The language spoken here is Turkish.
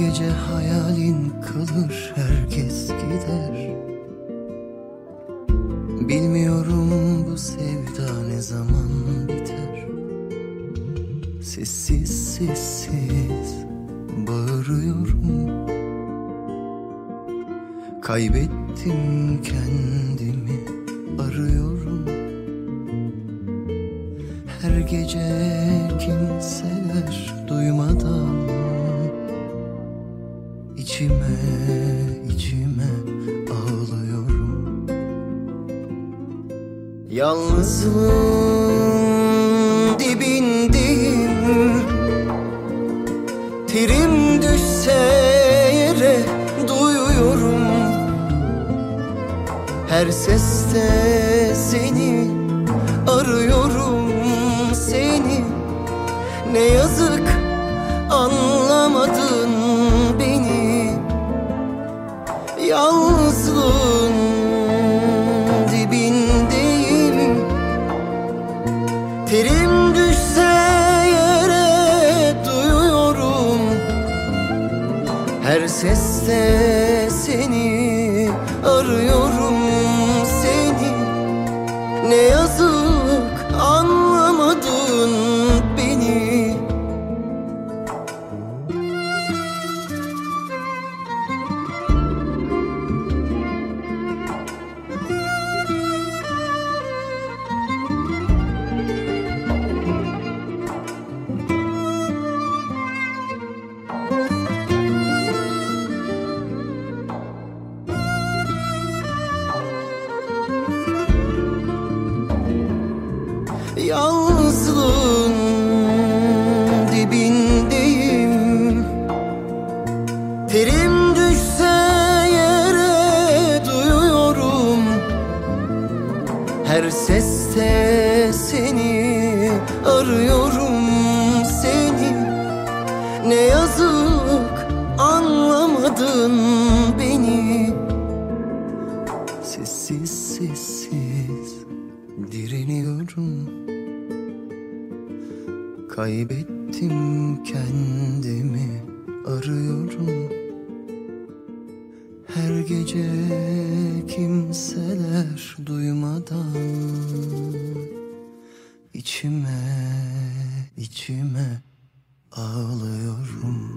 gece hayalin kalır, herkes gider. Bilmiyorum bu sevda ne zaman biter. Sessiz sessiz bağırıyorum. Kaybettim kendimi, arıyorum. Her gece kimseler duymadan İçime içime ağlıyorum. Yalnızlığın dibindeyim. Terim düşse yere duyuyorum. Her seste seni arıyorum, seni. Ne yazık anlamadın beni. Yalnızlığın dibindeyim. Terim düşse yere duyuyorum. Her seste seni arıyorum, seni. Ne yazık anlamadın beni. Yalnızlığın dibindeyim. Terim düşse yere duyuyorum. Her seste seni arıyorum, seni. Ne yazık anlamadın beni. Sessiz sessiz direniyorum. Kaybettim kendimi, arıyorum. Her gece kimseler duymadan içime içime ağlıyorum.